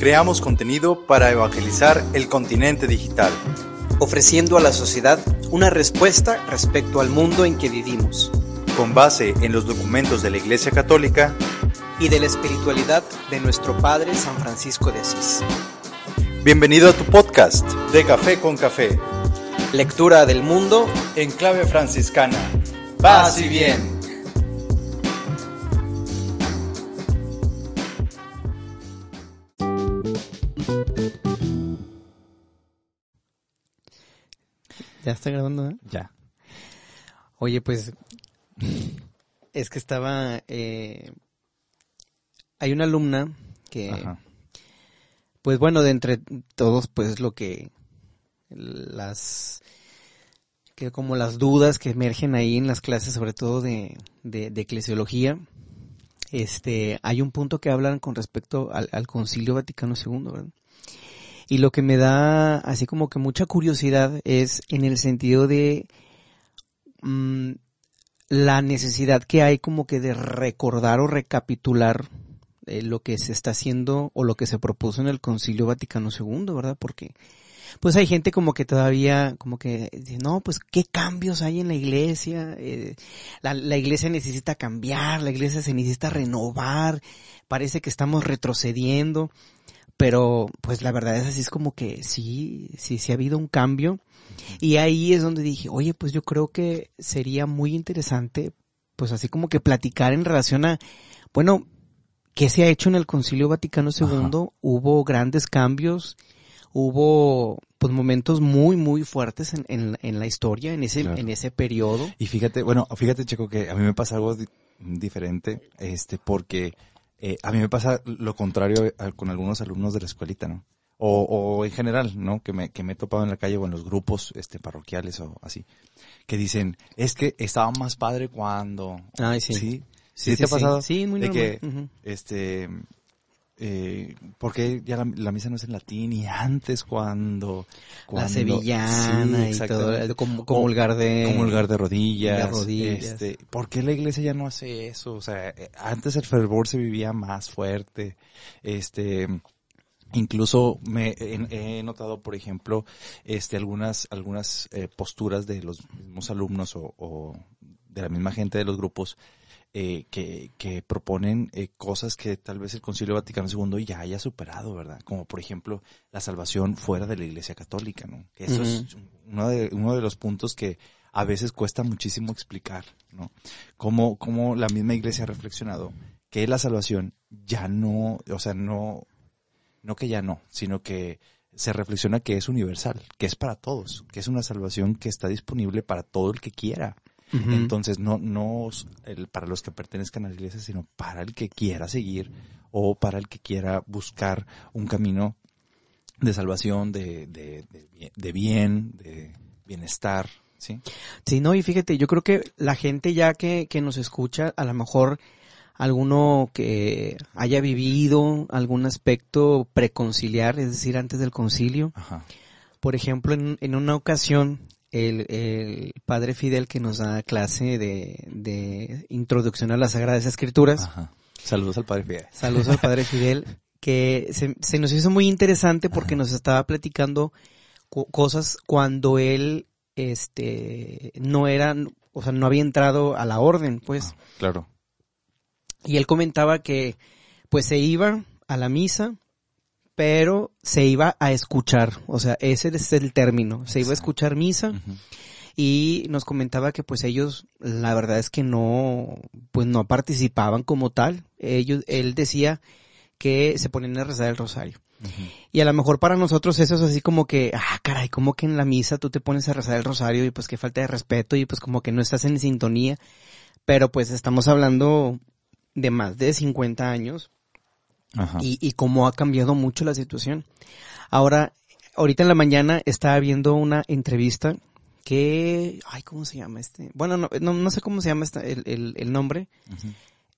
Creamos contenido para evangelizar el continente digital, ofreciendo a la sociedad una respuesta respecto al mundo en que vivimos, con base en los documentos de la Iglesia Católica y de la espiritualidad de nuestro Padre San Francisco de Asís. Bienvenido a tu podcast de Café con Café. Lectura del mundo en clave franciscana. Paz y bien. ¿Ya está grabando, eh? Ya. Oye, pues, es que estaba, hay una alumna que, Ajá. Pues bueno, de entre todos, pues lo que, como las dudas que emergen ahí en las clases, sobre todo de eclesiología, hay un punto que hablan con respecto al Concilio Vaticano II, ¿verdad? Y lo que me da así como que mucha curiosidad es en el sentido de la necesidad que hay como que de recordar o recapitular lo que se está haciendo o lo que se propuso en el Concilio Vaticano II, ¿verdad? Porque pues hay gente como que todavía como que dice, no, pues qué cambios hay en la iglesia, la iglesia necesita cambiar, la iglesia se necesita renovar, parece que estamos retrocediendo. Pero, pues la verdad es así, es como que sí ha habido un cambio. Y ahí es donde dije, oye, pues yo creo que sería muy interesante, pues así como que platicar en relación a, bueno, ¿qué se ha hecho en el Concilio Vaticano II? Ajá. Hubo grandes cambios, hubo pues momentos muy, muy fuertes en la historia, en ese periodo. Y fíjate, Checo, que a mí me pasa algo diferente, porque a mí me pasa lo contrario con algunos alumnos de la escuelita, ¿no? O en general, ¿no? Que me he topado en la calle o en los grupos parroquiales o así, que dicen, es que estaba más padre cuando... Ay, sí. ¿Sí te ha pasado? Sí, muy de normal. Que, porque ya la misa no es en latín y antes cuando la sevillana y todo, comulgar de rodillas, ¿por qué la iglesia ya no hace eso? O sea, antes el fervor se vivía más fuerte, incluso he notado, por ejemplo, algunas posturas de los mismos alumnos o de la misma gente de los grupos que proponen cosas que tal vez el Concilio Vaticano II ya haya superado, ¿verdad? Como por ejemplo la salvación fuera de la Iglesia Católica, ¿no? Que eso es uno de los puntos que a veces cuesta muchísimo explicar, ¿no? Cómo la misma Iglesia ha reflexionado que la salvación ya no, o sea, no que ya no, sino que se reflexiona que es universal, que es para todos, que es una salvación que está disponible para todo el que quiera. Uh-huh. Entonces, no para los que pertenezcan a la iglesia, sino para el que quiera seguir o para el que quiera buscar un camino de salvación, de bien, de bienestar, ¿sí? Sí, no, y fíjate, yo creo que la gente ya que nos escucha, a lo mejor alguno que haya vivido algún aspecto preconciliar, es decir, antes del concilio. Ajá. Por ejemplo, en una ocasión, el padre Fidel, que nos da clase de introducción a las Sagradas Escrituras. Ajá. Saludos al padre Fidel. Saludos al padre Fidel, que se nos hizo muy interesante porque nos estaba platicando cosas cuando él, no había entrado a la orden, pues. Claro. Y él comentaba que, pues se iba a la misa, pero se iba a escuchar, o sea, ese es el término, se iba a escuchar misa. Uh-huh. Y nos comentaba que pues ellos, la verdad es que no participaban como tal. Él decía que se ponían a rezar el rosario. Uh-huh. Y a lo mejor para nosotros eso es así como que, caray, como que en la misa tú te pones a rezar el rosario y pues qué falta de respeto y pues como que no estás en sintonía. Pero pues estamos hablando de más de 50 años. Ajá. Y cómo ha cambiado mucho la situación. Ahorita en la mañana estaba viendo una entrevista que, ¿cómo se llama Bueno, no sé cómo se llama el nombre uh-huh.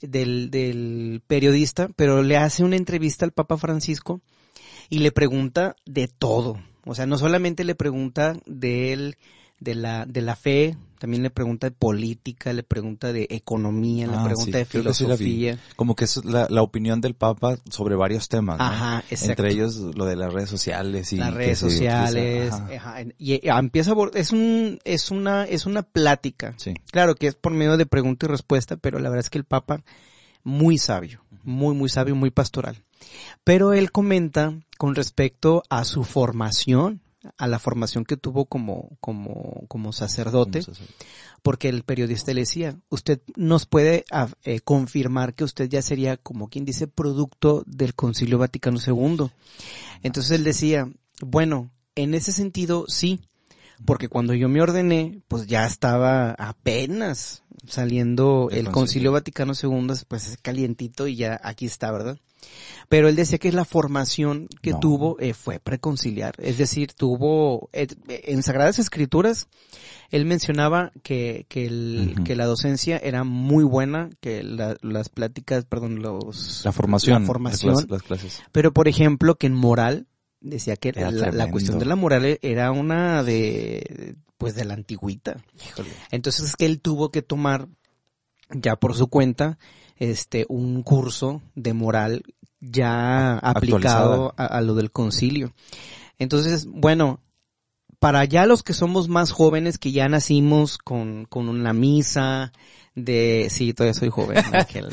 del periodista, pero le hace una entrevista al Papa Francisco y le pregunta de todo. O sea, no solamente le pregunta de de la fe, también le pregunta de política, le pregunta de economía, le pregunta de creo que sí la vi. filosofía. Como que es la opinión del Papa sobre varios temas, ¿no? Ajá, exacto. Entre ellos lo de las redes sociales y las que redes se sociales, utiliza. ajá, y empieza es una plática. Sí. Claro que es por medio de pregunta y respuesta, pero la verdad es que el Papa muy sabio, muy sabio, muy pastoral. Pero él comenta con respecto a su formación, a la formación que tuvo como sacerdote, porque el periodista le decía, usted nos puede confirmar que usted ya sería, como quien dice, producto del Concilio Vaticano II. Entonces él decía, bueno, en ese sentido sí, porque cuando yo me ordené, pues ya estaba apenas saliendo el Concilio Vaticano II, pues es calientito y ya aquí está, ¿verdad? Pero él decía que la formación que tuvo fue preconciliar, es decir, tuvo en Sagradas Escrituras, él mencionaba que la docencia era muy buena, que las pláticas, perdón, la formación, las clases. Pero por ejemplo que en moral decía que Era la cuestión de la moral era una de la antigüita. Híjole. Entonces es que él tuvo que tomar ya por su cuenta un curso de moral ya aplicado a lo del concilio. Entonces, bueno, para ya los que somos más jóvenes, que ya nacimos con una misa sí, todavía soy joven, Ángel.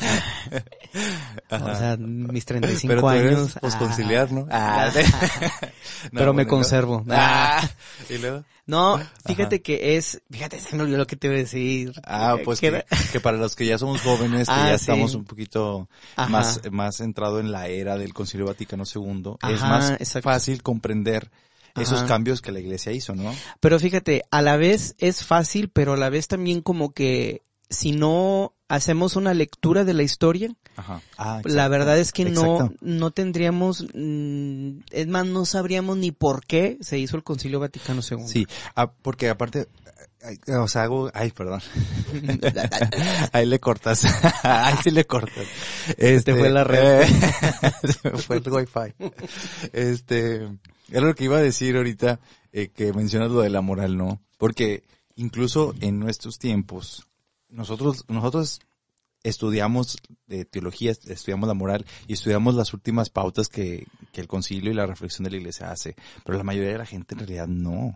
O sea, mis 35 pero tú años. eres posconciliar, ¿no? Pero me conservo. ¿Y luego? No, fíjate que fíjate, se me olvidó lo que te iba a decir. Pues que para los que ya somos jóvenes, que ya estamos un poquito más centrado en la era del Concilio Vaticano II, es más fácil comprender esos cambios que la Iglesia hizo, ¿no? Pero fíjate, a la vez es fácil, pero a la vez también como que si no hacemos una lectura de la historia, la verdad es que no tendríamos, es más, no sabríamos ni por qué se hizo el Concilio Vaticano II. Sí, porque aparte, perdón. Ahí le cortas. Ahí sí le cortas. Te fue la red. Fue el wifi. Era lo que iba a decir ahorita, que mencionas lo de la moral, ¿no? Porque incluso en nuestros tiempos, nosotros estudiamos de teología, estudiamos la moral y estudiamos las últimas pautas que el concilio y la reflexión de la Iglesia hace, pero la mayoría de la gente en realidad no.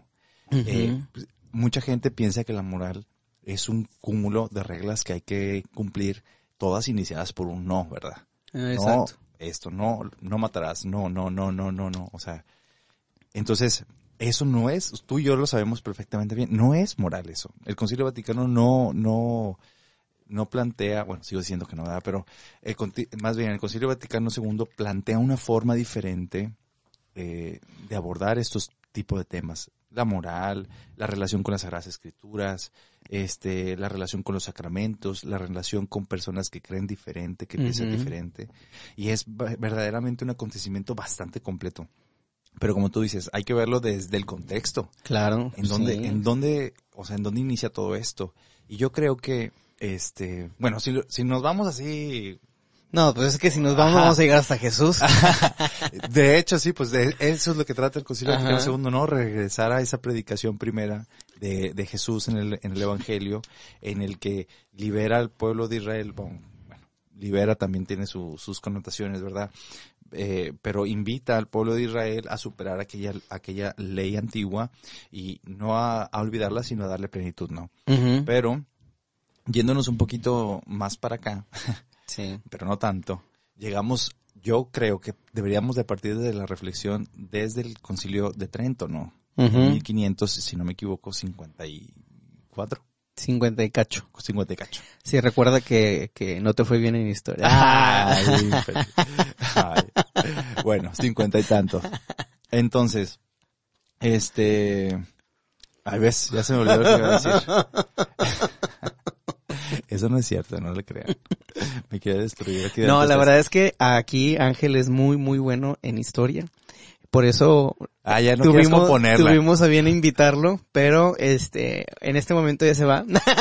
Mucha gente piensa que la moral es un cúmulo de reglas que hay que cumplir, todas iniciadas por un no, ¿verdad? Exacto. No matarás, no. O sea, entonces, eso no es, tú y yo lo sabemos perfectamente bien, no es moral eso. El Concilio Vaticano no plantea, bueno, sigo diciendo que no, ¿verdad? Pero más bien el Concilio Vaticano II plantea una forma diferente de abordar estos tipos de temas. La moral, la relación con las Sagradas Escrituras, la relación con los sacramentos, la relación con personas que creen diferente, que piensan diferente. Y es verdaderamente un acontecimiento bastante completo. Pero como tú dices, hay que verlo desde el contexto. Claro. En dónde inicia todo esto. Y yo creo que, bueno, si nos vamos así. No, pues es que si nos vamos a llegar hasta Jesús. De hecho, sí, pues eso es lo que trata el Concilio Vaticano II, ¿no? Regresar a esa predicación primera de Jesús en el Evangelio, en el que libera al pueblo de Israel. Bueno, libera también tiene sus connotaciones, ¿verdad? Pero invita al pueblo de Israel a superar aquella ley antigua y no a olvidarla, sino a darle plenitud, ¿no? Pero, yéndonos un poquito más para acá, sí, pero no tanto, yo creo que deberíamos de partir de la reflexión desde el Concilio de Trento, ¿no? 1500, si no me equivoco, 54. 50 y cacho. 50 y cacho. Sí, recuerda que no te fue bien en historia. Ay. Bueno, 50 y tanto. Entonces, a ver, ya se me olvidó lo que iba a decir. Eso no es cierto, no le crean. Me quiere destruir. No, la verdad es que aquí Ángel es muy, muy bueno en historia. Por eso ya no tuvimos a bien invitarlo, pero en este momento ya se va.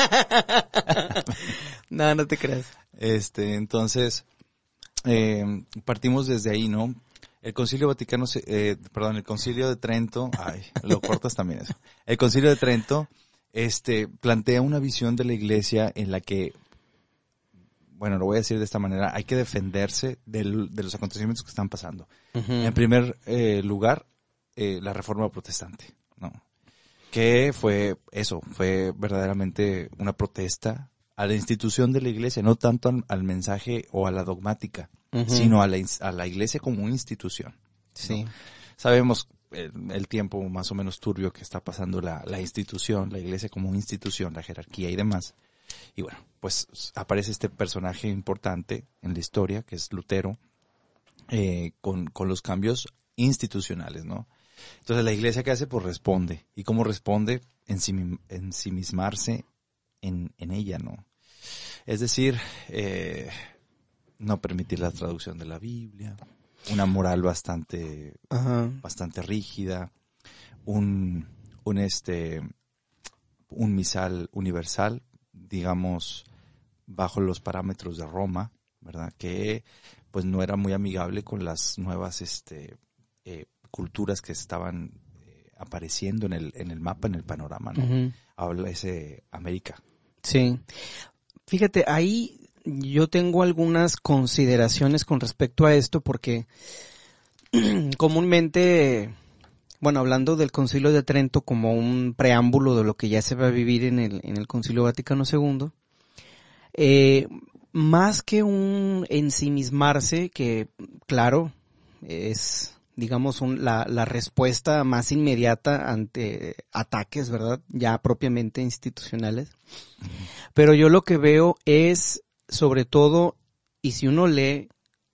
No te creas. Entonces, partimos desde ahí, ¿no? El Concilio Vaticano, el Concilio de Trento, lo cortas también eso. El Concilio de Trento, plantea una visión de la Iglesia en la que, bueno, lo voy a decir de esta manera, hay que defenderse de los acontecimientos que están pasando. Ujú. En primer lugar, la Reforma Protestante, ¿no? Que fue verdaderamente una protesta a la institución de la Iglesia, no tanto al mensaje o a la dogmática, Ujú. sino a la Iglesia como una institución. Sí. ¿No? Sabemos el tiempo más o menos turbio que está pasando la institución, la Iglesia como institución, la jerarquía y demás. Y bueno, pues aparece este personaje importante en la historia, que es Lutero, con los cambios institucionales, ¿no? Entonces la Iglesia, ¿qué hace? Pues responde. ¿Y cómo responde? Ensimismarse en ella, ¿no? Es decir, no permitir la traducción de la Biblia, una moral bastante rígida, un misal universal, digamos, bajo los parámetros de Roma, ¿verdad? Que pues no era muy amigable con las nuevas culturas que estaban apareciendo en el mapa, en el panorama, ¿no? Ujú. Habla América. Sí. Fíjate, ahí yo tengo algunas consideraciones con respecto a esto porque comúnmente, bueno, hablando del Concilio de Trento como un preámbulo de lo que ya se va a vivir en el Concilio Vaticano II, más que un ensimismarse, que claro, es digamos la respuesta más inmediata ante ataques, ¿verdad? Ya propiamente institucionales. Pero yo lo que veo es, sobre todo, y si uno lee,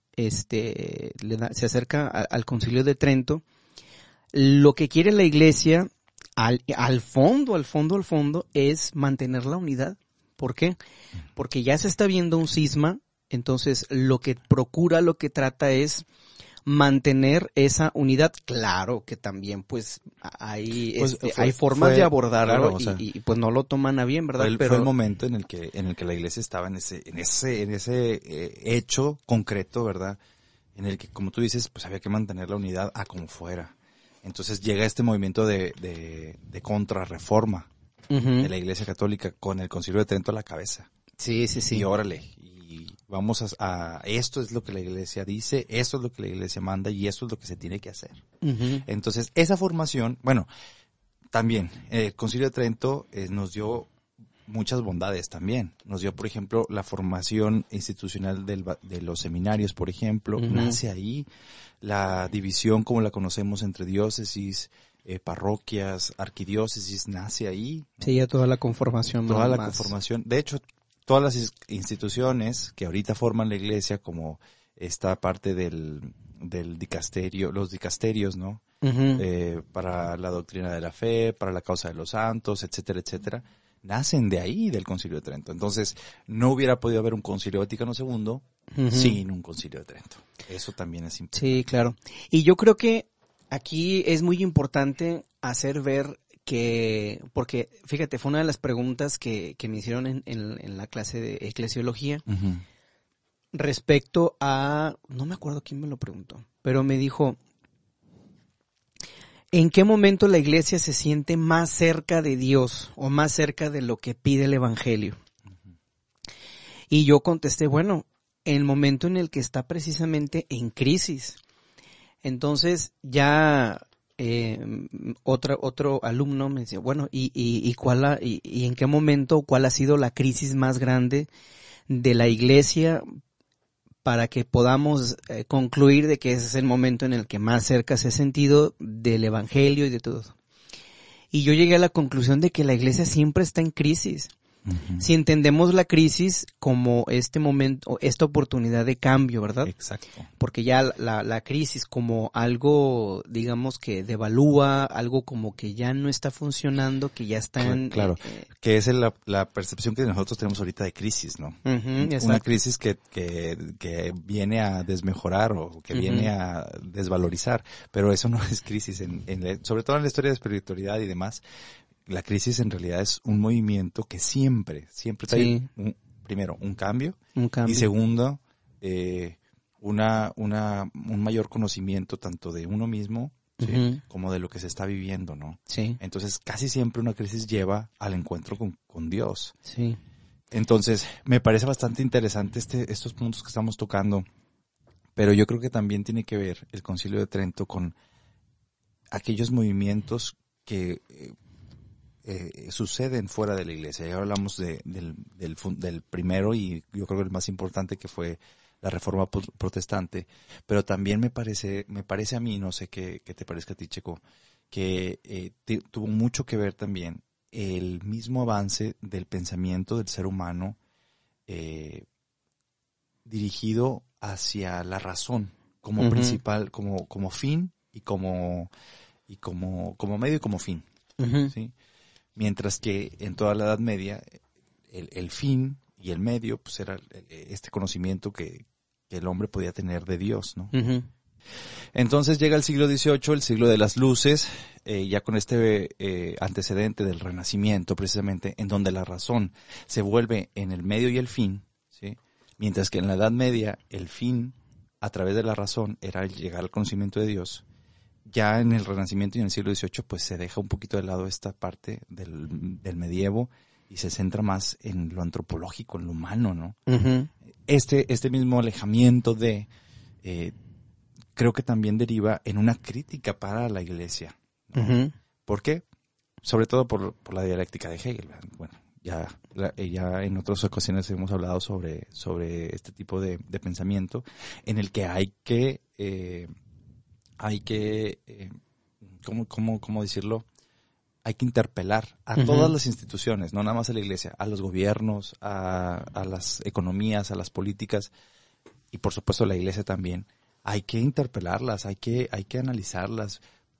se acerca al Concilio de Trento, lo que quiere la Iglesia, al fondo, es mantener la unidad. ¿Por qué? Porque ya se está viendo un cisma, entonces lo que trata es mantener esa unidad. Claro que también pues hay formas de abordarlo, claro, o sea, y pues no lo toman a bien, ¿verdad? Fue el momento en el que la Iglesia estaba en ese hecho concreto, ¿verdad? En el que, como tú dices, pues había que mantener la unidad a como fuera. Entonces llega este movimiento de contrarreforma de la Iglesia Católica con el Concilio de Trento a la cabeza. Sí. Y órale, y vamos a esto es lo que la Iglesia dice, esto es lo que la Iglesia manda y esto es lo que se tiene que hacer. Entonces, esa formación, bueno, también el Concilio de Trento nos dio muchas bondades también. Nos dio, por ejemplo, la formación institucional de los seminarios, por ejemplo, nace ahí. La división como la conocemos entre diócesis, parroquias, arquidiócesis, nace ahí. Sí, ya toda la conformación. Conformación. De hecho, todas las instituciones que ahorita forman la Iglesia, como esta parte del dicasterio, los dicasterios, ¿no? Para la doctrina de la fe, para la causa de los santos, etcétera, etcétera, nacen de ahí, del Concilio de Trento. Entonces, no hubiera podido haber un Concilio Vaticano II sin un Concilio de Trento. Eso también es importante. Sí, claro. Y yo creo que aquí es muy importante hacer ver porque fíjate, fue una de las preguntas que me hicieron en la clase de eclesiología respecto a, no me acuerdo quién me lo preguntó, pero me dijo, ¿en qué momento la Iglesia se siente más cerca de Dios o más cerca de lo que pide el Evangelio? Y yo contesté, bueno, en el momento en el que está precisamente en crisis. Entonces ya otro alumno me decía, bueno, ¿y en qué momento, cuál ha sido la crisis más grande de la Iglesia para que podamos concluir de que ese es el momento en el que más cerca se ha sentido del Evangelio y de todo? Y yo llegué a la conclusión de que la Iglesia siempre está en crisis. Si entendemos la crisis como este momento, esta oportunidad de cambio, ¿verdad? Exacto. Porque ya la crisis como algo, digamos, que devalúa, algo como que ya no está funcionando, que ya está en... Claro, que es la percepción que nosotros tenemos ahorita de crisis, ¿no? Una crisis que viene a desmejorar o que viene a desvalorizar, pero eso no es crisis, sobre todo en la historia de espiritualidad y demás. La crisis en realidad es un movimiento que siempre trae, primero, un cambio. Y segundo, un mayor conocimiento tanto de uno mismo, ¿sí? Ujú. como de lo que se está viviendo, ¿no? Sí, Entonces, casi siempre una crisis lleva al encuentro con Dios. sí. Entonces, me parece bastante interesante estos puntos que estamos tocando, pero yo creo que también tiene que ver el Concilio de Trento con aquellos movimientos que suceden fuera de la iglesia. Ya hablamos del primero y yo creo que el más importante, que fue la Reforma Protestante, pero también me parece a mí, no sé qué te parezca a ti, Checo, que tuvo mucho que ver también el mismo avance del pensamiento del ser humano dirigido hacia la razón como Ujú. principal, como fin y como medio y como fin, Ujú. ¿sí? Mientras que en toda la Edad Media el fin y el medio pues era este conocimiento que el hombre podía tener de Dios, ¿no? Ujú. Entonces llega el siglo XVIII, el siglo de las luces, ya con este antecedente del Renacimiento, precisamente, en donde la razón se vuelve en el medio y el fin, ¿sí? Mientras que en la Edad Media el fin, a través de la razón, era llegar al conocimiento de Dios. Ya en el Renacimiento y en el siglo XVIII, pues se deja un poquito de lado esta parte del medievo y se centra más en lo antropológico, en lo humano, ¿no? Ujú. Este mismo alejamiento creo que también deriva en una crítica para la Iglesia, ¿no? Ujú. ¿Por qué? Sobre todo por la dialéctica de Hegel. Bueno, ya en otras ocasiones hemos hablado sobre este tipo de pensamiento en el que hay que ¿cómo decirlo? Hay que interpelar a Ujú. todas las instituciones, no nada más a la Iglesia, a los gobiernos, a las economías, a las políticas y por supuesto a la Iglesia también. Hay que interpelarlas, hay que analizarlas,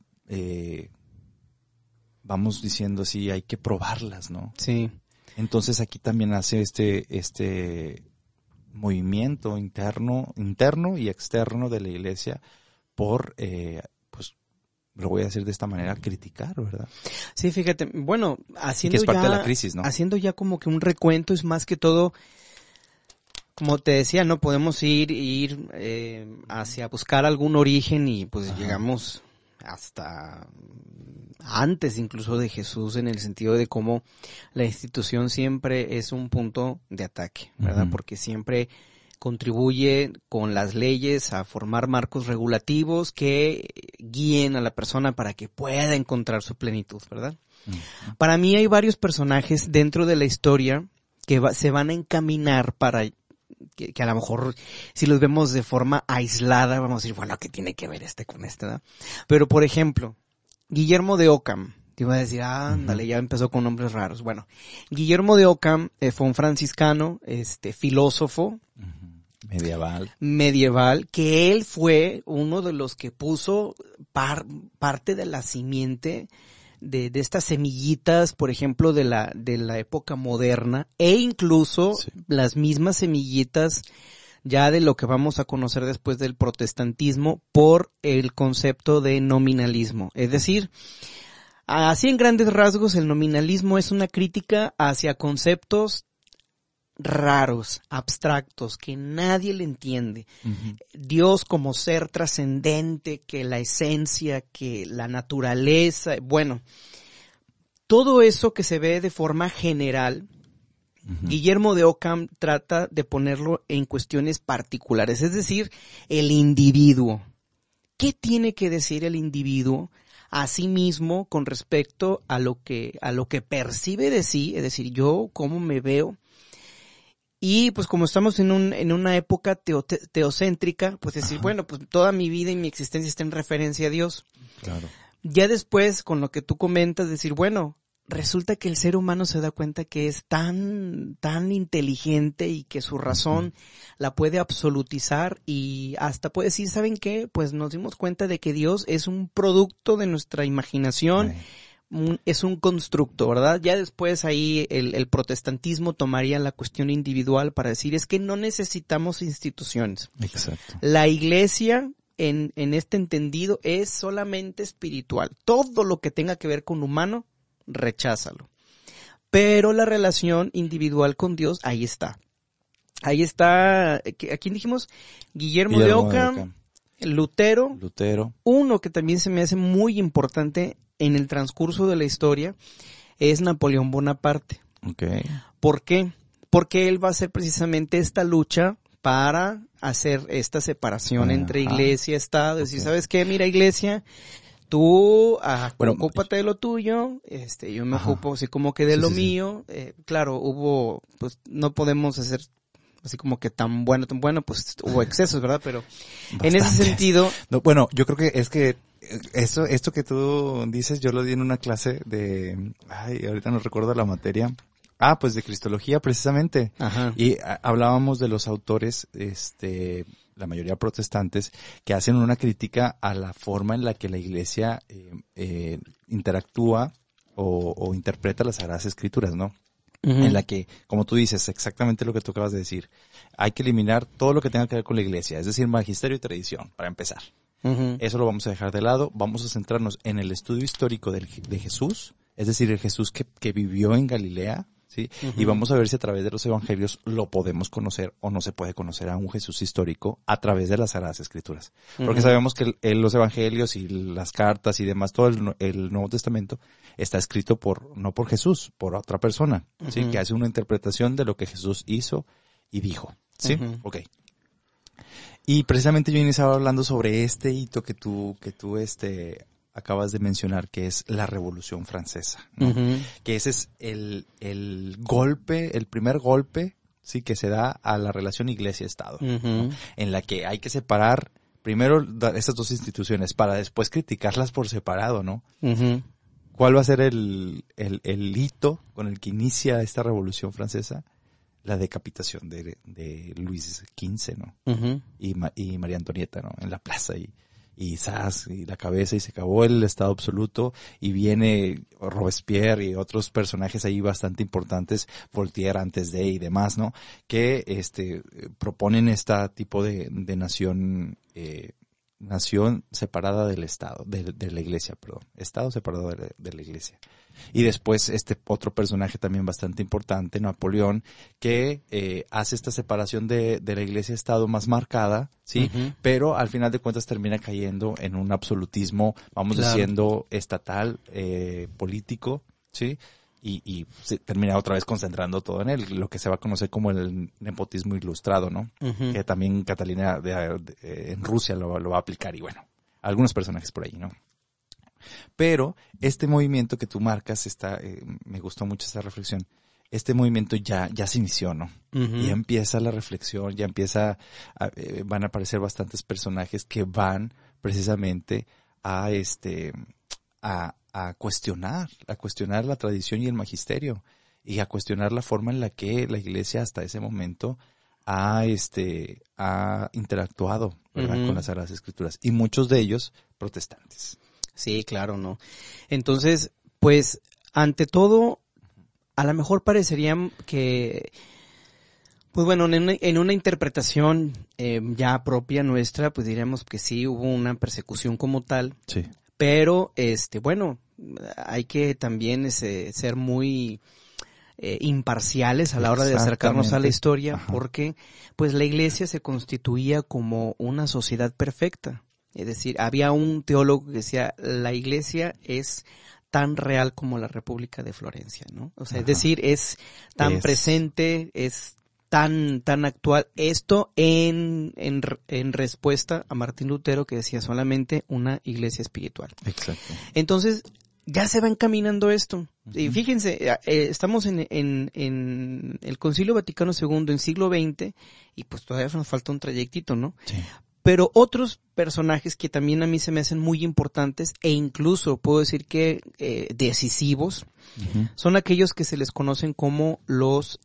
vamos diciendo así, hay que probarlas, ¿no? Sí. Entonces aquí también hace este movimiento interno y externo de la Iglesia por, pues, lo voy a decir de esta manera, criticar, ¿verdad? Sí, fíjate, bueno, Que es parte de la crisis, ¿no? haciendo ya como que un recuento, es más que todo, como te decía, no podemos ir hacia buscar algún origen y pues Ajá. llegamos hasta antes incluso de Jesús, en el sentido de cómo la institución siempre es un punto de ataque, ¿verdad? Ujú. Porque siempre contribuye con las leyes a formar marcos regulativos que guíen a la persona para que pueda encontrar su plenitud, ¿verdad? Ujú. Para mí hay varios personajes dentro de la historia que se van a encaminar para que a lo mejor si los vemos de forma aislada vamos a decir, bueno, ¿qué tiene que ver este con este? ¿No? Pero por ejemplo, Guillermo de Ockham, te iba a decir, ándale, ya empezó con nombres raros. Bueno, Guillermo de Ockham fue un franciscano, filósofo medieval, que él fue uno de los que puso parte de la simiente de estas semillitas, por ejemplo, de la época moderna, e incluso Sí. las mismas semillitas ya de lo que vamos a conocer después del protestantismo por el concepto de nominalismo. Es decir, así en grandes rasgos, el nominalismo es una crítica hacia conceptos raros, abstractos, que nadie le entiende. Ujú. Dios como ser trascendente, que la esencia, que la naturaleza, bueno, todo eso que se ve de forma general, Ujú. Guillermo de Ockham trata de ponerlo en cuestiones particulares, es decir, el individuo. ¿Qué tiene que decir el individuo a sí mismo con respecto a lo que percibe de sí? Es decir, yo cómo me veo. Y pues como estamos en una época teocéntrica, pues decir, Ajá. bueno, pues toda mi vida y mi existencia está en referencia a Dios. Claro. Ya después, con lo que tú comentas, decir, bueno, resulta que el ser humano se da cuenta que es tan inteligente y que su razón la puede absolutizar y hasta puede decir, ¿saben qué? Pues nos dimos cuenta de que Dios es un producto de nuestra imaginación, Ay. es un constructo, ¿verdad? Ya después ahí el protestantismo tomaría la cuestión individual para decir, es que no necesitamos instituciones. Exacto. La iglesia, en este entendido, es solamente espiritual. Todo lo que tenga que ver con humano, recházalo. Pero la relación individual con Dios, ahí está. Ahí está, ¿a quién dijimos? Guillermo de Ockham, Lutero. Uno que también se me hace muy importante en el transcurso de la historia es Napoleón Bonaparte. Okay. ¿Por qué? Porque él va a hacer precisamente esta lucha para hacer esta separación entre iglesia y Estado. Es decir, ¿sabes qué? Mira, iglesia, tú ocúpate de lo tuyo, yo me ocupo así como que de lo mío. Claro, pues no podemos hacer así como que tan bueno, pues hubo excesos, ¿verdad? Pero en ese sentido... No, bueno, yo creo que es que esto que tú dices, yo lo di en una clase ahorita no recuerdo la materia. Pues de Cristología precisamente. Ajá. Y hablábamos de los autores, la mayoría protestantes, que hacen una crítica a la forma en la que la iglesia interactúa o interpreta las Sagradas Escrituras, ¿no? Uh-huh. En la que, como tú dices, exactamente lo que tú acabas de decir, hay que eliminar todo lo que tenga que ver con la iglesia, es decir, magisterio y tradición, para empezar. Uh-huh. Eso lo vamos a dejar de lado, vamos a centrarnos en el estudio histórico de Jesús, es decir, el Jesús que vivió en Galilea, ¿sí? Uh-huh. Y vamos a ver si a través de los evangelios lo podemos conocer o no se puede conocer a un Jesús histórico a través de las Sagradas Escrituras. Porque uh-huh. sabemos que los evangelios y las cartas y demás, todo el Nuevo Testamento está escrito no por Jesús, por otra persona, ¿sí? Uh-huh. Que hace una interpretación de lo que Jesús hizo y dijo, ¿sí? Uh-huh. Okay. Y precisamente yo iniciaba hablando sobre este hito que tú acabas de mencionar, que es la Revolución Francesa, ¿no? Uh-huh. Que ese es el primer golpe, sí, que se da a la relación Iglesia-Estado, uh-huh. ¿no? En la que hay que separar primero estas dos instituciones para después criticarlas por separado, ¿no? Uh-huh. ¿Cuál va a ser el hito con el que inicia esta Revolución Francesa? La decapitación de Luis XV, ¿no? Uh-huh. Y María Antonieta, ¿no? En la plaza y la cabeza, y se acabó el Estado absoluto, y viene Robespierre y otros personajes ahí bastante importantes, Voltaire antes de y demás, ¿no? Que proponen este tipo de nación separada del Estado, de la Iglesia, perdón. Estado separado de la Iglesia. Y después otro personaje también bastante importante, Napoleón, que hace esta separación de la Iglesia-Estado más marcada, ¿sí? Uh-huh. Pero al final de cuentas termina cayendo en un absolutismo, diciendo, estatal, político, ¿sí? Y se termina otra vez concentrando todo en él, lo que se va a conocer como el nepotismo ilustrado, ¿no? Uh-huh. Que también Catalina en Rusia lo va a aplicar, y bueno, algunos personajes por ahí, ¿no? Pero este movimiento que tú marcas, me gustó mucho esta reflexión, este movimiento ya se inició, ¿no? Uh-huh. Y empieza la reflexión, van a aparecer bastantes personajes que van precisamente a cuestionar la tradición y el magisterio, y a cuestionar la forma en la que la Iglesia hasta ese momento ha interactuado, ¿verdad? Uh-huh. Con las Sagradas Escrituras, y muchos de ellos protestantes. Sí, claro, ¿no? Entonces, pues, ante todo, a lo mejor parecería que, pues bueno, en una interpretación ya propia nuestra, pues diríamos que sí hubo una persecución como tal. Sí. Pero, bueno, hay que también ser muy imparciales a la hora de acercarnos a la historia. Ajá. Porque, pues, la Iglesia se constituía como una sociedad perfecta. Es decir, había un teólogo que decía, la Iglesia es tan real como la República de Florencia, ¿no? O sea, ajá. Es decir, es tan presente, es tan actual. Esto en respuesta a Martín Lutero, que decía solamente una iglesia espiritual. Exacto. Entonces, ya se va encaminando esto. Uh-huh. Y fíjense, estamos en el Concilio Vaticano II en siglo XX, y pues todavía nos falta un trayectito, ¿no? Sí. Pero otros personajes que también a mí se me hacen muy importantes, e incluso puedo decir que decisivos, uh-huh. son aquellos que se les conocen como los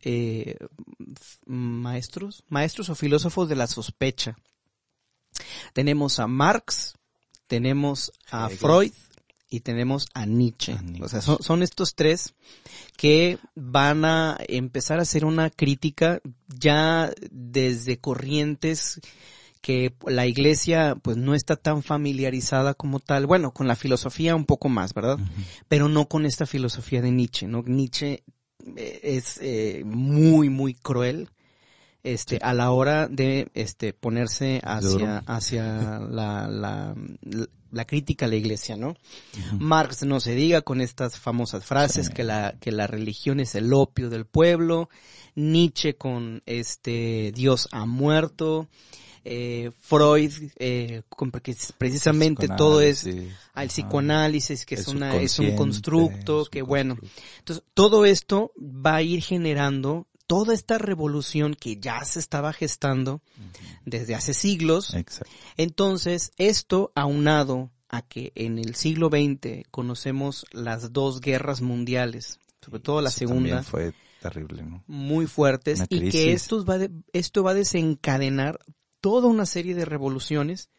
maestros o filósofos de la sospecha. Tenemos a Marx, tenemos a Freud y tenemos a Nietzsche. O sea, son estos tres que van a empezar a hacer una crítica ya desde corrientes que la Iglesia pues no está tan familiarizada como tal, bueno, con la filosofía un poco más, ¿verdad? Uh-huh. Pero no con esta filosofía de Nietzsche, ¿no? Nietzsche es muy, muy cruel, a la hora de ponerse hacia la crítica a la iglesia, ¿no? Uh-huh. Marx no se diga con estas famosas frases, sí, que la religión es el opio del pueblo, Nietzsche con Dios ha muerto, Freud, porque precisamente todo es al psicoanálisis, que es un constructo, que bueno, entonces todo esto va a ir generando toda esta revolución que ya se estaba gestando desde hace siglos. Exacto. Entonces, esto aunado a que en el siglo XX conocemos las 2 guerras mundiales, sobre todo la segunda. También fue terrible, ¿no? Muy fuertes, y que esto va a desencadenar toda una serie de revoluciones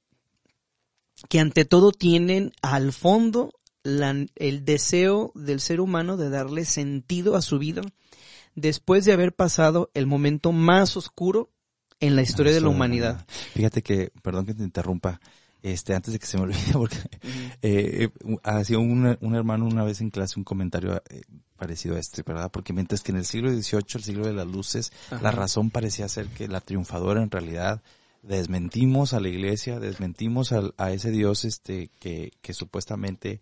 que ante todo tienen al fondo el deseo del ser humano de darle sentido a su vida después de haber pasado el momento más oscuro en la historia de la humanidad. Fíjate que, perdón que te interrumpa, antes de que se me olvide, porque hacía un hermano una vez en clase un comentario parecido a ¿verdad? Porque mientras que en el siglo XVIII, el siglo de las luces, ajá, la razón parecía ser que la triunfadora, en realidad desmentimos a la iglesia, desmentimos a ese Dios que supuestamente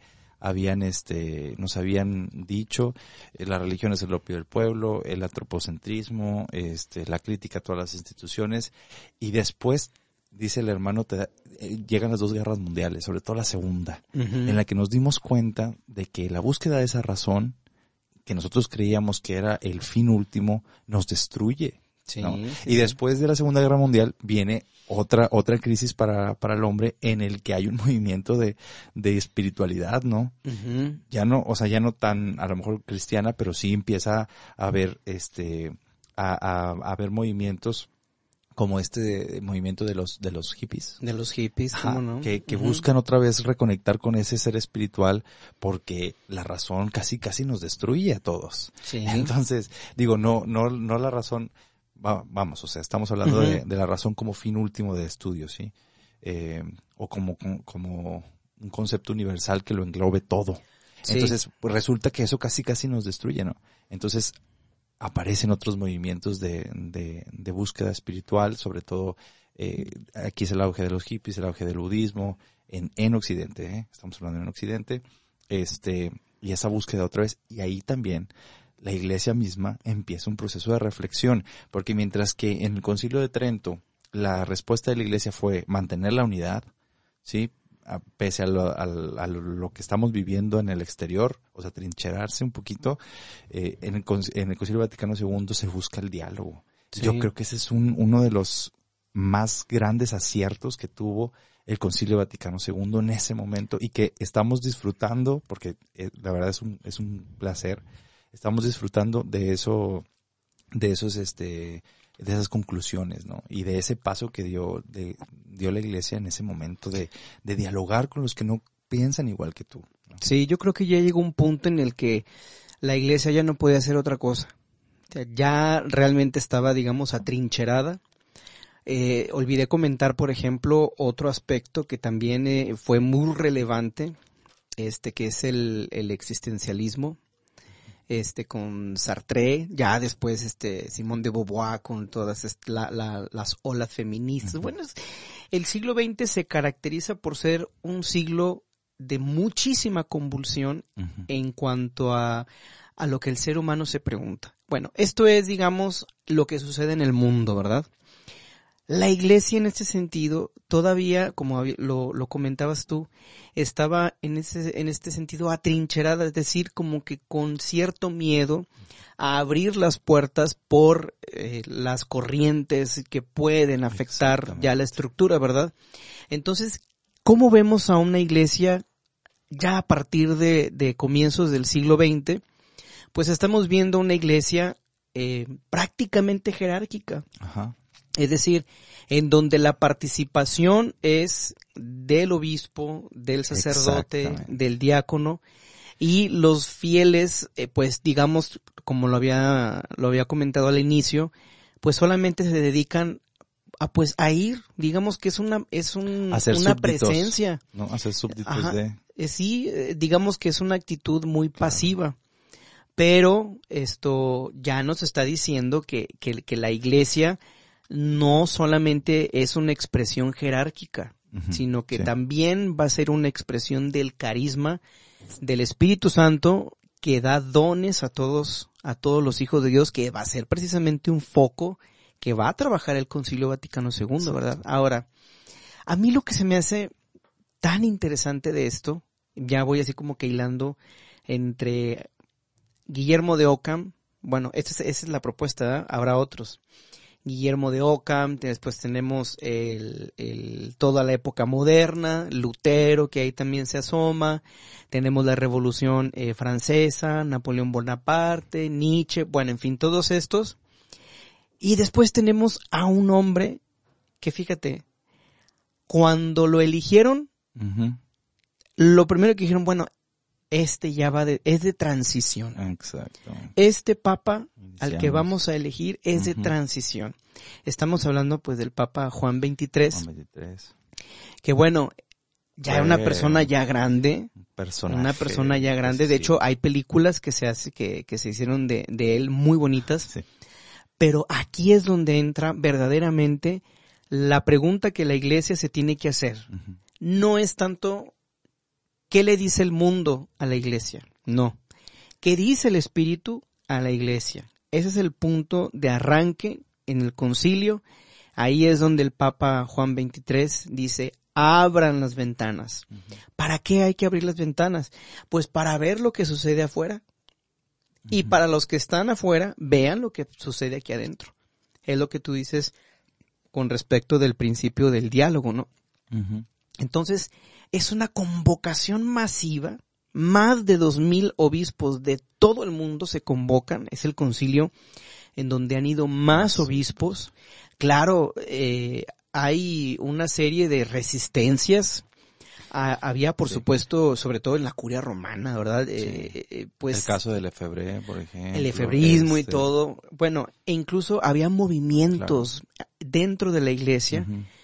nos habían dicho, la religión es el opio del pueblo, el antropocentrismo, la crítica a todas las instituciones, y después, dice el hermano, llegan las 2 guerras mundiales, sobre todo la segunda, uh-huh, en la que nos dimos cuenta de que la búsqueda de esa razón, que nosotros creíamos que era el fin último, nos destruye. Sí, ¿no? Sí, y después de la Segunda Guerra Mundial viene otra crisis para el hombre, en el que hay un movimiento de espiritualidad, ¿no? Uh-huh. Ya no tan a lo mejor cristiana, pero sí empieza a haber a haber movimientos como movimiento de los hippies. De los hippies, ¿cómo no? Que uh-huh, buscan otra vez reconectar con ese ser espiritual, porque la razón casi nos destruye a todos. Sí. Entonces, digo, no la razón. Vamos, o sea, estamos hablando uh-huh, de la razón como fin último de estudio, ¿sí? O como un concepto universal que lo englobe todo. Sí. Entonces, pues resulta que eso casi nos destruye, ¿no? Entonces, aparecen otros movimientos de búsqueda espiritual, sobre todo, aquí es el auge de los hippies, el auge del budismo, en Occidente, estamos hablando en Occidente, y esa búsqueda otra vez, y ahí también la iglesia misma empieza un proceso de reflexión, porque mientras que en el Concilio de Trento la respuesta de la iglesia fue mantener la unidad, ¿sí? Pese a lo que estamos viviendo en el exterior, o sea, trincherarse un poquito, en el Concilio Vaticano II se busca el diálogo. Sí. Yo creo que ese es uno de los más grandes aciertos que tuvo el Concilio Vaticano II en ese momento, y que estamos disfrutando, porque la verdad es un placer. Estamos disfrutando de esas conclusiones, ¿no? Y de ese paso que dio la iglesia en ese momento de dialogar con los que no piensan igual que tú, ¿no? Sí, yo creo que ya llegó un punto en el que la iglesia ya no podía hacer otra cosa. O sea, ya realmente estaba, digamos, atrincherada. Olvidé comentar, por ejemplo, otro aspecto que también fue muy relevante, que es el existencialismo. Con Sartre, ya después Simone de Beauvoir con todas las olas feministas. Uh-huh. Bueno, el siglo XX se caracteriza por ser un siglo de muchísima convulsión, uh-huh, en cuanto a lo que el ser humano se pregunta. Bueno, esto es, digamos, lo que sucede en el mundo, ¿verdad? La iglesia en este sentido todavía, como lo comentabas tú, estaba en este sentido atrincherada, es decir, como que con cierto miedo a abrir las puertas por las corrientes que pueden afectar ya la estructura, ¿verdad? Entonces, ¿cómo vemos a una iglesia ya a partir de comienzos del siglo XX? Pues estamos viendo una iglesia prácticamente jerárquica. Ajá. Es decir, en donde la participación es del obispo, del sacerdote, del diácono, y los fieles, pues digamos, como lo había comentado al inicio, pues solamente se dedican a ir, digamos que es una presencia, ¿no? Hacer súbditos. Ajá, sí, digamos que es una actitud muy pasiva. Pero esto ya nos está diciendo que la iglesia no solamente es una expresión jerárquica, sino que también va a ser una expresión del carisma del Espíritu Santo que da dones a todos los hijos de Dios, que va a ser precisamente un foco que va a trabajar el Concilio Vaticano II, ¿verdad? Ahora, a mí lo que se me hace tan interesante de esto, ya voy así como que hilando entre Guillermo de Ockham, bueno, esa es la propuesta, ¿verdad? Habrá otros. Guillermo de Ockham, después tenemos toda la época moderna, Lutero, que ahí también se asoma, tenemos la Revolución Francesa, Napoleón Bonaparte, Nietzsche, bueno, en fin, todos estos. Y después tenemos a un hombre que, fíjate, cuando lo eligieron, lo primero que dijeron, bueno, ya es de transición. Exacto. Este papa al que vamos a elegir es de transición. Estamos hablando pues del Papa Juan XXIII. Que bueno, ya es una persona ya grande. Una persona ya grande. De hecho, hay películas que se hicieron de él muy bonitas. Sí. Pero aquí es donde entra verdaderamente la pregunta que la iglesia se tiene que hacer. No es tanto ¿qué le dice el mundo a la iglesia? No. ¿Qué dice el Espíritu a la iglesia? Ese es el punto de arranque en el concilio. Ahí es donde el Papa Juan XXIII dice, abran las ventanas. ¿Para qué hay que abrir las ventanas? Pues para ver lo que sucede afuera. Y para los que están afuera, vean lo que sucede aquí adentro. Es lo que tú dices con respecto del principio del diálogo, ¿no? Entonces, es una convocación masiva. Más de 2,000 obispos de todo el mundo se convocan. Es el concilio en donde han ido más obispos. Claro, hay una serie de resistencias. Había, por supuesto, sobre todo en la curia romana, ¿verdad? Pues el caso del Lefebvre, por ejemplo. El lefebrismo y todo. Bueno, e incluso había movimientos dentro de la iglesia.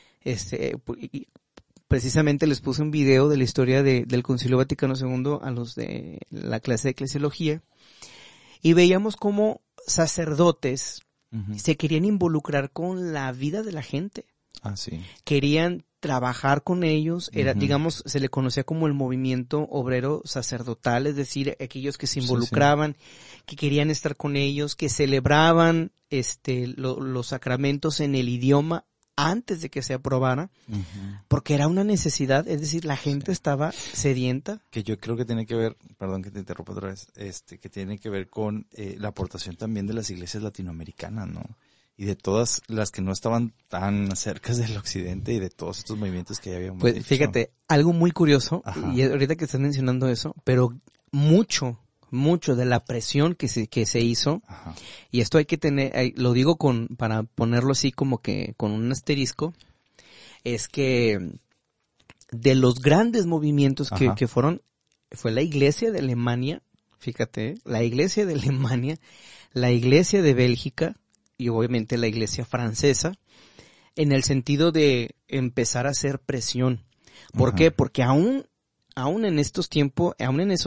Precisamente les puse un video de la historia del Concilio Vaticano II a los de la clase de eclesiología y veíamos cómo sacerdotes se querían involucrar con la vida de la gente. Querían trabajar con ellos, digamos, se le conocía como el movimiento obrero sacerdotal, es decir, aquellos que se involucraban, que querían estar con ellos, que celebraban los sacramentos en el idioma antes de que se aprobara, porque era una necesidad, es decir, la gente estaba sedienta. Que yo creo que tiene que ver, perdón que te interrumpa otra vez, que tiene que ver con la aportación también de las iglesias latinoamericanas, ¿no? Y de todas las que no estaban tan cerca del occidente y de todos estos movimientos que ya habíamos dicho. Fíjate, algo muy curioso, y ahorita que estás mencionando eso, pero mucho de la presión que se hizo, y esto hay que tener, lo digo para ponerlo así como que con un asterisco, es que de los grandes movimientos que fue la iglesia de Alemania, fíjate, la iglesia de Alemania, la iglesia de Bélgica, y obviamente la iglesia francesa, en el sentido de empezar a hacer presión. ¿Por qué? Porque aún en esos tiempos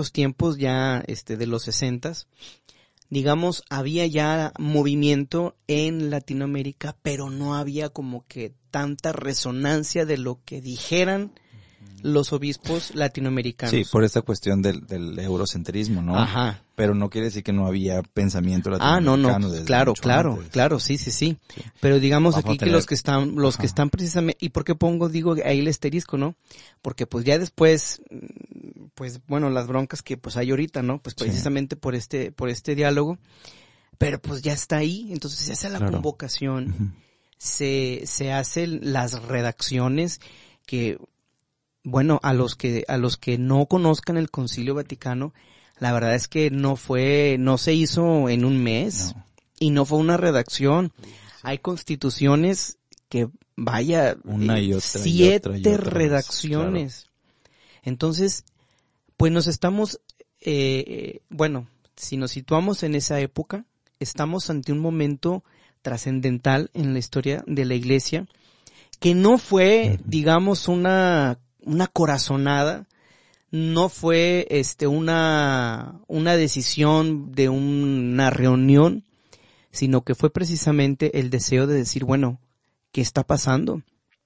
ya de los 60s, digamos, había ya movimiento en Latinoamérica, pero no había como que tanta resonancia de lo que dijeran los obispos latinoamericanos. Sí, por esta cuestión del eurocentrismo, ¿no? Pero no quiere decir que no había pensamiento latinoamericano. Claro, sí. Pero digamos aquí que los que están precisamente, ¿y por qué digo ahí el asterisco, no? Porque pues ya después, pues bueno, las broncas que pues hay ahorita, ¿no? Pues precisamente por este diálogo, pero pues ya está ahí, entonces se hace la convocación, se hacen las redacciones que, bueno, a los que no conozcan el Concilio Vaticano, la verdad es que no se hizo en un mes, y no fue una redacción. Hay constituciones que, vaya, una y otra, 7 redacciones. Entonces, pues nos estamos, bueno, si nos situamos en esa época, estamos ante un momento trascendental en la historia de la Iglesia, que no fue, digamos, una corazonada no fue una decisión de una reunión, sino que fue precisamente el deseo de decir, bueno, ¿qué está pasando?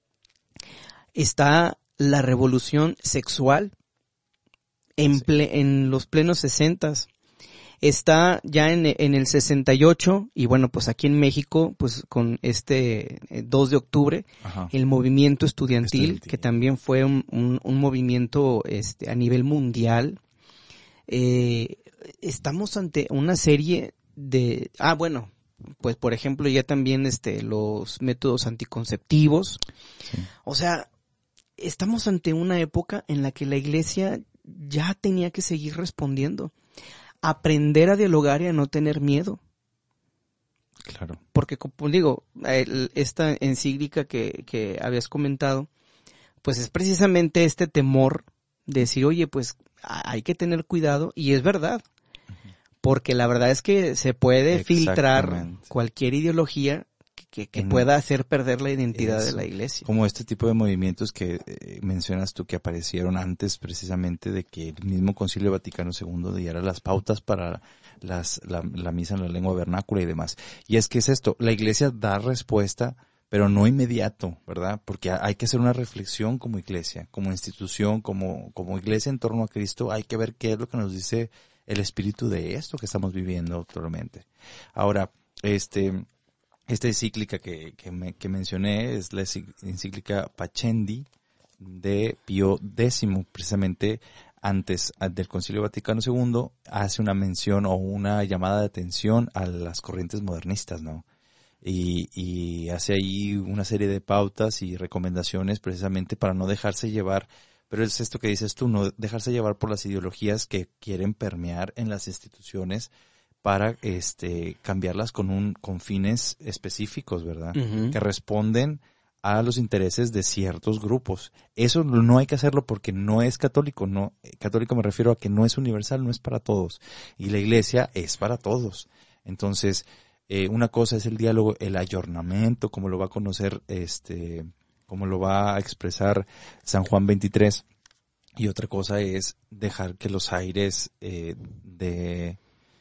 Está la revolución sexual en los plenos 60s. Está ya en el 68, y bueno, pues aquí en México, pues con 2 de octubre, Ajá. el movimiento estudiantil, que también fue un movimiento a nivel mundial. Estamos ante una serie de, bueno, pues por ejemplo ya también los métodos anticonceptivos. Sí. O sea, estamos ante una época en la que la iglesia ya tenía que seguir respondiendo. Aprender a dialogar y a no tener miedo. Claro. Porque, como digo, esta encíclica que habías comentado, pues es precisamente este temor de decir, oye, pues hay que tener cuidado, y es verdad. Porque la verdad es que se puede filtrar cualquier ideología que pueda hacer perder la identidad de la iglesia. Como este tipo de movimientos que mencionas tú, que aparecieron antes precisamente de que el mismo Concilio Vaticano II diera las pautas para la misa en la lengua vernácula y demás. Y es que es esto, la iglesia da respuesta, pero no inmediato, ¿verdad? Porque hay que hacer una reflexión como iglesia, como institución, como iglesia en torno a Cristo. Hay que ver qué es lo que nos dice el espíritu de esto que estamos viviendo actualmente. Ahora, esta encíclica que mencioné es la encíclica Pacendi de Pío X, precisamente antes del Concilio Vaticano II, hace una mención o una llamada de atención a las corrientes modernistas, ¿no? Y hace ahí una serie de pautas y recomendaciones precisamente para no dejarse llevar, pero es esto que dices tú, no dejarse llevar por las ideologías que quieren permear en las instituciones para cambiarlas con fines específicos, ¿verdad? Uh-huh. Que responden a los intereses de ciertos grupos. Eso no hay que hacerlo porque no es católico, no, católico me refiero a que no es universal, no es para todos. Y la iglesia es para todos. Entonces, una cosa es el diálogo, el ayornamiento, como lo va a conocer, como lo va a expresar San Juan 23. Y otra cosa es dejar que los aires de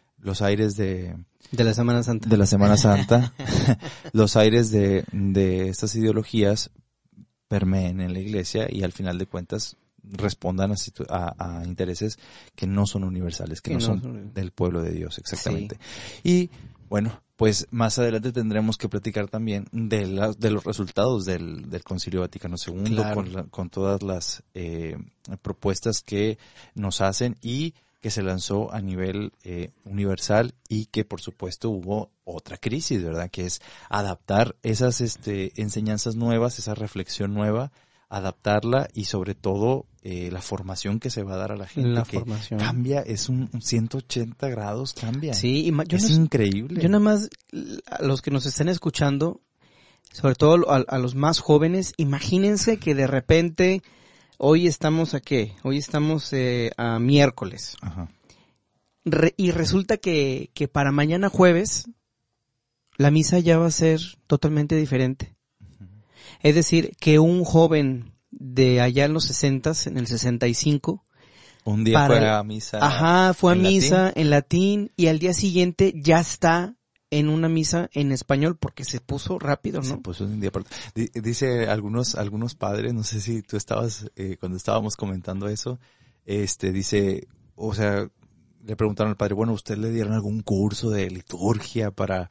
la Semana Santa. De la Semana Santa, los aires de estas ideologías permeen en la iglesia y al final de cuentas respondan a intereses que no son universales, que no son del pueblo de Dios, exactamente. Sí. Y bueno, pues más adelante tendremos que platicar también de los resultados del Concilio Vaticano II, claro, con todas las propuestas que nos hacen y que se lanzó a nivel universal y que por supuesto hubo otra crisis, ¿verdad? Que es adaptar esas enseñanzas nuevas, esa reflexión nueva, adaptarla y sobre todo la formación que se va a dar a la gente. La que formación cambia, es un 180 grados, cambia. Sí, es increíble. Yo nada más, a los que nos estén escuchando, sobre todo a los más jóvenes, imagínense que de repente... Hoy estamos ¿a qué? Hoy estamos a miércoles. Ajá. Y resulta que para mañana jueves la misa ya va a ser totalmente diferente. Uh-huh. Es decir, que un joven de allá en los 60s, en el 65... Un día fue a misa. Ajá, fue a misa en latín y al día siguiente ya está en una misa en español porque se puso rápido, ¿no? Se puso un día aparte. Dice algunos padres, no sé si tú estabas, cuando estábamos comentando eso, dice, o sea, le preguntaron al padre, bueno, ¿usted le dieron algún curso de liturgia para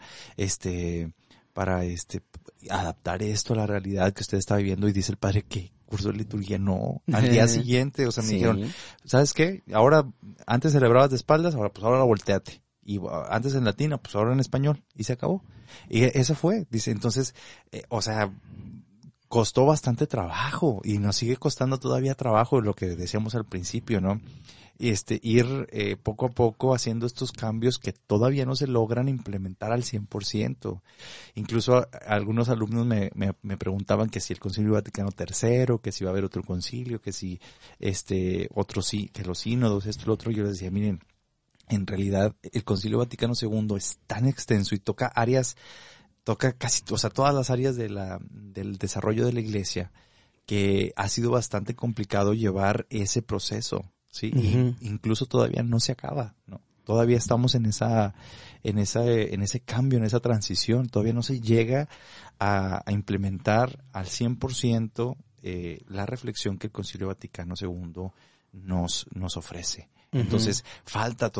adaptar esto a la realidad que usted está viviendo? Y dice el padre, ¿qué curso de liturgia? No, al día siguiente, o sea, me dijeron, ¿sabes qué? Ahora, antes celebrabas de espaldas, ahora volteate. Y antes en latín, pues ahora en español, y se acabó. Y eso fue, dice, entonces, o sea, costó bastante trabajo, y nos sigue costando todavía trabajo, lo que decíamos al principio, ¿no? Y ir poco a poco haciendo estos cambios que todavía no se logran implementar al 100%. Incluso algunos alumnos me preguntaban que si el Concilio Vaticano III, que si va a haber otro concilio, que si otro sí, que los sínodos, esto y lo otro. Yo les decía, miren, en realidad el Concilio Vaticano II es tan extenso y toca casi, o sea, todas las áreas del desarrollo de la iglesia, que ha sido bastante complicado llevar ese proceso. ¿sí? Uh-huh. Y incluso todavía no se acaba, ¿no? Todavía estamos en ese cambio, en esa transición. Todavía no se llega a implementar al 100% la reflexión que el Concilio Vaticano II nos ofrece. Uh-huh. Entonces, falta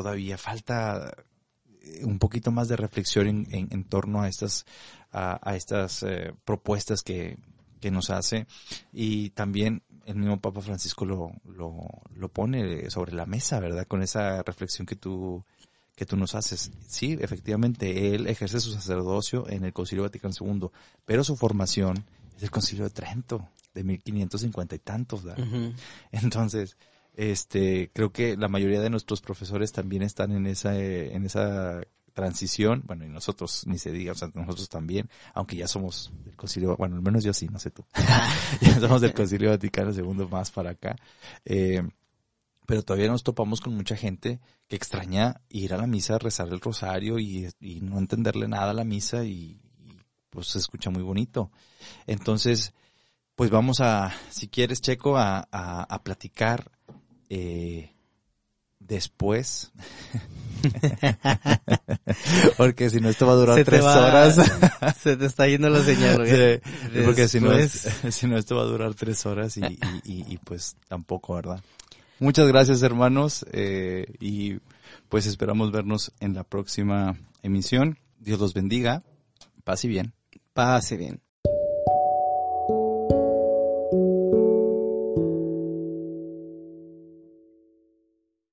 un poquito más de reflexión en torno a estas propuestas que nos hace, y también el mismo Papa Francisco lo pone sobre la mesa, ¿verdad? Con esa reflexión que tú nos haces. Sí, efectivamente, él ejerce su sacerdocio en el Concilio Vaticano II, pero su formación es el Concilio de Trento, de 1550 y tantos, ¿verdad? Uh-huh. Entonces, creo que la mayoría de nuestros profesores también están en esa transición, bueno, y nosotros, ni se diga, o sea, nosotros también, aunque ya somos del Concilio, bueno, al menos yo sí, no sé tú, ya somos del Concilio Vaticano II más para acá, pero todavía nos topamos con mucha gente que extraña ir a la misa, rezar el rosario y no entenderle nada a la misa, y pues se escucha muy bonito. Entonces, pues vamos si quieres, Checo, a platicar después, porque si no esto va a durar 3 horas. Se te está yendo la señal, ¿eh? Sí, porque si no esto va a durar 3 horas y pues tampoco, ¿verdad? Muchas gracias, hermanos, y pues esperamos vernos en la próxima emisión. Dios los bendiga. Paz y bien. Pase bien.